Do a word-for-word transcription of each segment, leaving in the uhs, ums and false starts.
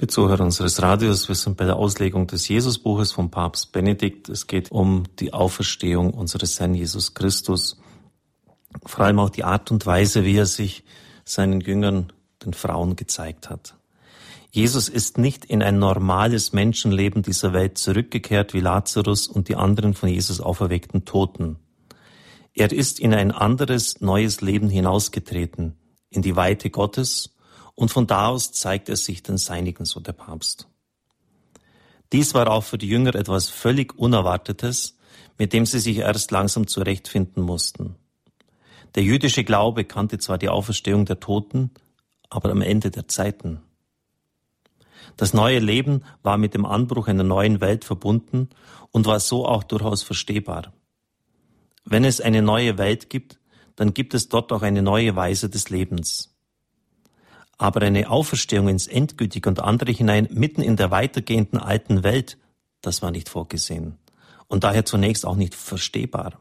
Liebe Zuhörer unseres Radios, wir sind bei der Auslegung des Jesusbuches von Papst Benedikt. Es geht um die Auferstehung unseres Herrn Jesus Christus. Vor allem auch die Art und Weise, wie er sich seinen Jüngern, den Frauen, gezeigt hat. Jesus ist nicht in ein normales Menschenleben dieser Welt zurückgekehrt wie Lazarus und die anderen von Jesus auferweckten Toten. Er ist in ein anderes, neues Leben hinausgetreten, in die Weite Gottes, und von da aus zeigt er sich den Seinigen, so der Papst. Dies war auch für die Jünger etwas völlig Unerwartetes, mit dem sie sich erst langsam zurechtfinden mussten. Der jüdische Glaube kannte zwar die Auferstehung der Toten, aber am Ende der Zeiten. Das neue Leben war mit dem Anbruch einer neuen Welt verbunden und war so auch durchaus verstehbar. Wenn es eine neue Welt gibt, dann gibt es dort auch eine neue Weise des Lebens. Aber eine Auferstehung ins Endgültige und andere hinein, mitten in der weitergehenden alten Welt, das war nicht vorgesehen und daher zunächst auch nicht verstehbar.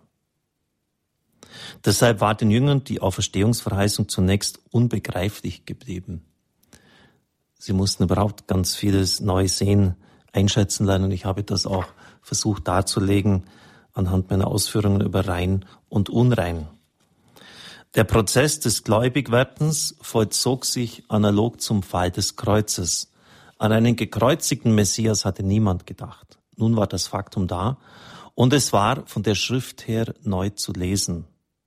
Deshalb war den Jüngern die Auferstehungsverheißung zunächst unbegreiflich geblieben. Sie mussten überhaupt ganz vieles neu sehen, einschätzen lernen, und ich habe das auch versucht darzulegen anhand meiner Ausführungen über rein und unrein. Der Prozess des Gläubigwerdens vollzog sich analog zum Fall des Kreuzes. An einen gekreuzigten Messias hatte niemand gedacht. Nun war das Faktum da und es war von der Schrift her neu zu lesen.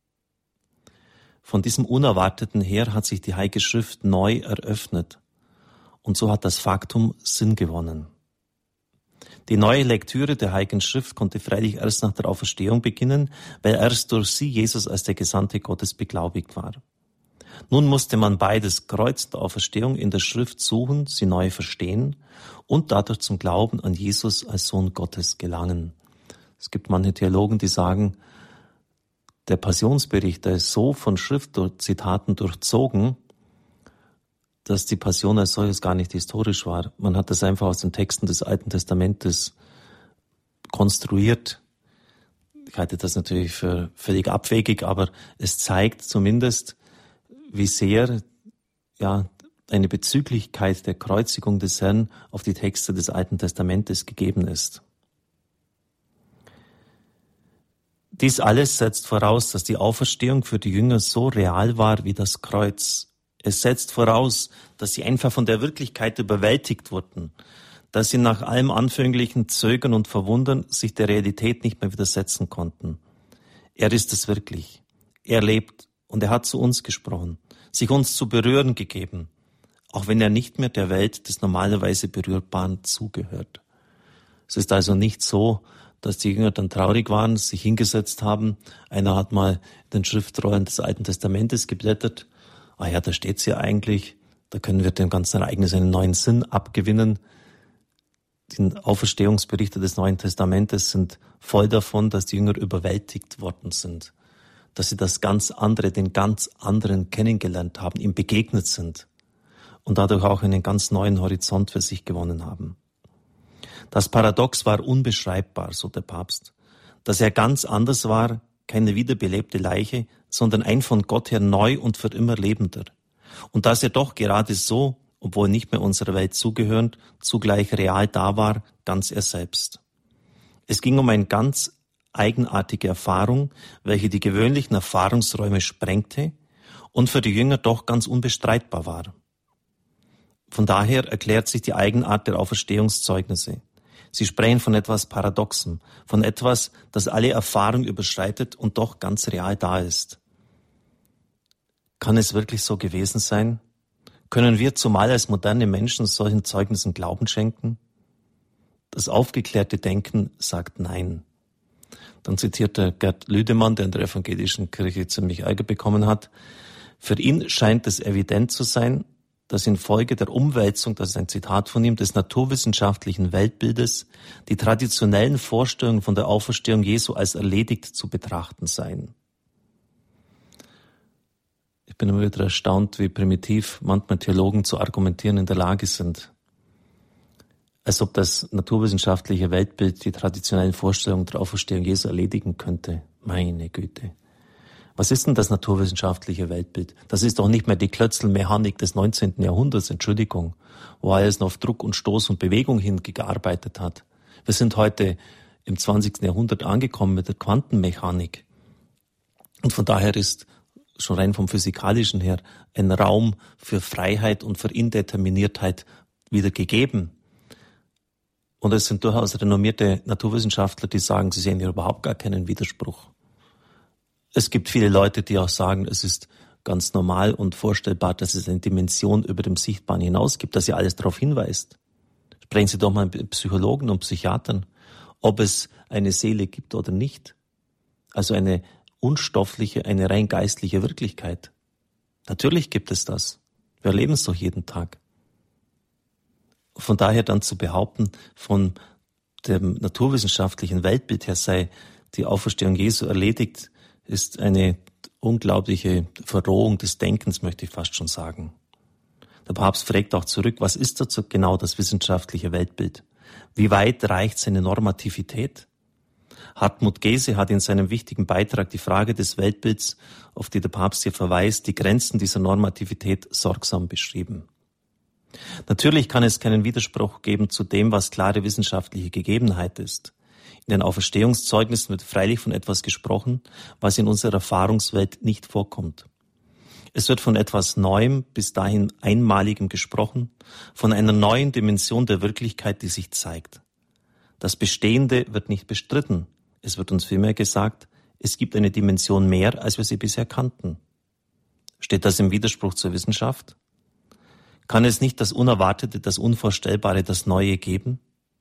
Von diesem Unerwarteten her hat sich die Heilige Schrift neu eröffnet und so hat das Faktum Sinn gewonnen. Die neue Lektüre der Heiligen Schrift konnte freilich erst nach der Auferstehung beginnen, weil erst durch sie Jesus als der Gesandte Gottes beglaubigt war. Nun musste man beides, Kreuz und Auferstehung, in der Schrift suchen, sie neu verstehen und dadurch zum Glauben an Jesus als Sohn Gottes gelangen. Es gibt manche Theologen, die sagen, der Passionsbericht, der ist so von Schriftzitaten durchzogen, dass die Passion als solches gar nicht historisch war. Man hat das einfach aus den Texten des Alten Testamentes konstruiert. Ich halte das natürlich für völlig abwegig, aber es zeigt zumindest, wie sehr ja eine Bezüglichkeit der Kreuzigung des Herrn auf die Texte des Alten Testamentes gegeben ist. Dies alles setzt voraus, dass die Auferstehung für die Jünger so real war wie das Kreuz. Es setzt voraus, dass sie einfach von der Wirklichkeit überwältigt wurden, dass sie nach allem anfänglichen Zögern und Verwundern sich der Realität nicht mehr widersetzen konnten. Er ist es wirklich. Er lebt und er hat zu uns gesprochen, sich uns zu berühren gegeben, auch wenn er nicht mehr der Welt des normalerweise Berührbaren zugehört. Es ist also nicht so, dass die Jünger dann traurig waren, sich hingesetzt haben. Einer hat mal in den Schriftrollen des Alten Testamentes geblättert. Ah ja, da steht's ja eigentlich, da können wir dem ganzen Ereignis einen neuen Sinn abgewinnen. Die Auferstehungsberichte des Neuen Testamentes sind voll davon, dass die Jünger überwältigt worden sind, dass sie das ganz andere, den ganz anderen kennengelernt haben, ihm begegnet sind und dadurch auch einen ganz neuen Horizont für sich gewonnen haben. Das Paradox war unbeschreibbar, so der Papst, dass er ganz anders war, keine wiederbelebte Leiche, sondern ein von Gott her neu und für immer lebender. Und dass er doch gerade so, obwohl nicht mehr unserer Welt zugehörend, zugleich real da war, ganz er selbst. Es ging um eine ganz eigenartige Erfahrung, welche die gewöhnlichen Erfahrungsräume sprengte und für die Jünger doch ganz unbestreitbar war. Von daher erklärt sich die Eigenart der Auferstehungszeugnisse. Sie sprechen von etwas Paradoxem, von etwas, das alle Erfahrung überschreitet und doch ganz real da ist. Kann es wirklich so gewesen sein? Können wir zumal als moderne Menschen solchen Zeugnissen Glauben schenken? Das aufgeklärte Denken sagt Nein. Dann zitiert der Gerd Lüdemann, der in der evangelischen Kirche ziemlich Ärger bekommen hat. Für ihn scheint es evident zu sein, dass infolge der Umwälzung, das ist ein Zitat von ihm, des naturwissenschaftlichen Weltbildes, die traditionellen Vorstellungen von der Auferstehung Jesu als erledigt zu betrachten seien. Ich bin immer wieder erstaunt, wie primitiv manchmal Theologen zu argumentieren in der Lage sind. Als ob das naturwissenschaftliche Weltbild die traditionellen Vorstellungen der Auferstehung Jesu erledigen könnte. Meine Güte. Was ist denn das naturwissenschaftliche Weltbild? Das ist doch nicht mehr die Klötzl-Mechanik des neunzehnten Jahrhunderts, Entschuldigung, wo alles noch auf Druck und Stoß und Bewegung hingearbeitet hat. Wir sind heute im zwanzigsten Jahrhundert angekommen mit der Quantenmechanik. Und von daher ist schon rein vom Physikalischen her ein Raum für Freiheit und für Indeterminiertheit wieder gegeben. Und es sind durchaus renommierte Naturwissenschaftler, die sagen, sie sehen hier überhaupt gar keinen Widerspruch. Es gibt viele Leute, die auch sagen, es ist ganz normal und vorstellbar, dass es eine Dimension über dem Sichtbaren hinaus gibt, dass ja alles darauf hinweist. Sprechen Sie doch mal mit Psychologen und Psychiatern, ob es eine Seele gibt oder nicht. Also eine unstoffliche, eine rein geistliche Wirklichkeit. Natürlich gibt es das. Wir erleben es doch jeden Tag. Von daher dann zu behaupten, von dem naturwissenschaftlichen Weltbild her sei die Auferstehung Jesu erledigt, ist eine unglaubliche Verrohung des Denkens, möchte ich fast schon sagen. Der Papst fragt auch zurück, was ist dazu genau das wissenschaftliche Weltbild? Wie weit reicht seine Normativität? Hartmut Gese hat in seinem wichtigen Beitrag die Frage des Weltbilds, auf die der Papst hier verweist, die Grenzen dieser Normativität sorgsam beschrieben. Natürlich kann es keinen Widerspruch geben zu dem, was klare wissenschaftliche Gegebenheit ist. In den Auferstehungszeugnissen wird freilich von etwas gesprochen, was in unserer Erfahrungswelt nicht vorkommt. Es wird von etwas Neuem, bis dahin Einmaligem gesprochen, von einer neuen Dimension der Wirklichkeit, die sich zeigt. Das Bestehende wird nicht bestritten. Es wird uns vielmehr gesagt, es gibt eine Dimension mehr, als wir sie bisher kannten. Steht das im Widerspruch zur Wissenschaft? Kann es nicht das Unerwartete, das Unvorstellbare, das Neue geben?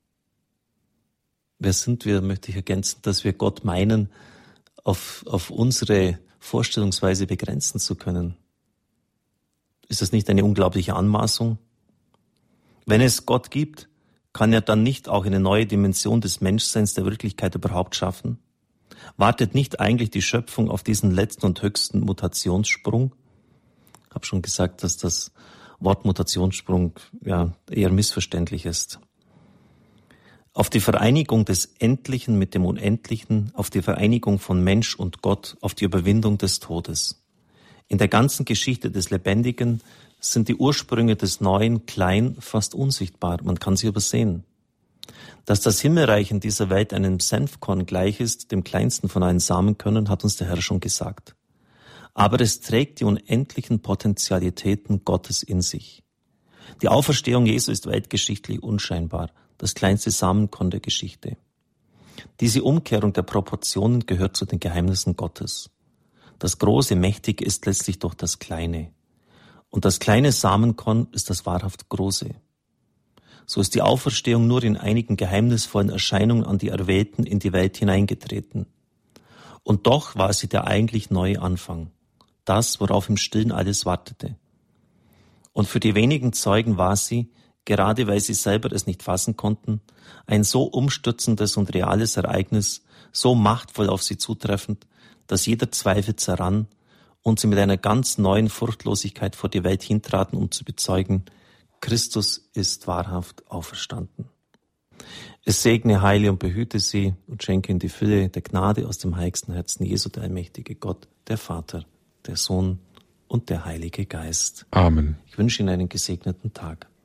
Wer sind wir, möchte ich ergänzen, dass wir Gott meinen, auf, auf unsere Vorstellungsweise begrenzen zu können? Ist das nicht eine unglaubliche Anmaßung? Wenn es Gott gibt, kann er dann nicht auch eine neue Dimension des Menschseins der Wirklichkeit überhaupt schaffen? Wartet nicht eigentlich die Schöpfung auf diesen letzten und höchsten Mutationssprung? Ich habe schon gesagt, dass das Wort Mutationssprung ja eher missverständlich ist. Auf die Vereinigung des Endlichen mit dem Unendlichen, auf die Vereinigung von Mensch und Gott, auf die Überwindung des Todes. In der ganzen Geschichte des Lebendigen sind die Ursprünge des Neuen klein, fast unsichtbar. Man kann sie übersehen. Dass das Himmelreich in dieser Welt einem Senfkorn gleich ist, dem kleinsten von allen Samenkörnern, hat uns der Herr schon gesagt. Aber es trägt die unendlichen Potentialitäten Gottes in sich. Die Auferstehung Jesu ist weltgeschichtlich unscheinbar, das kleinste Samenkorn der Geschichte. Diese Umkehrung der Proportionen gehört zu den Geheimnissen Gottes. Das Große, Mächtige ist letztlich doch das Kleine. Und das kleine Samenkorn ist das wahrhaft Große. So ist die Auferstehung nur in einigen geheimnisvollen Erscheinungen an die Erwählten in die Welt hineingetreten. Und doch war sie der eigentlich neue Anfang. Das, worauf im Stillen alles wartete. Und für die wenigen Zeugen war sie, gerade weil sie selber es nicht fassen konnten, ein so umstürzendes und reales Ereignis, so machtvoll auf sie zutreffend, dass jeder Zweifel zerrann und sie mit einer ganz neuen Furchtlosigkeit vor die Welt hintraten, um zu bezeugen, Christus ist wahrhaft auferstanden. Es segne, heile und behüte sie und schenke ihnen die Fülle der Gnade aus dem heiligsten Herzen Jesu, der allmächtige Gott, der Vater, der Sohn und der Heilige Geist. Amen. Ich wünsche Ihnen einen gesegneten Tag.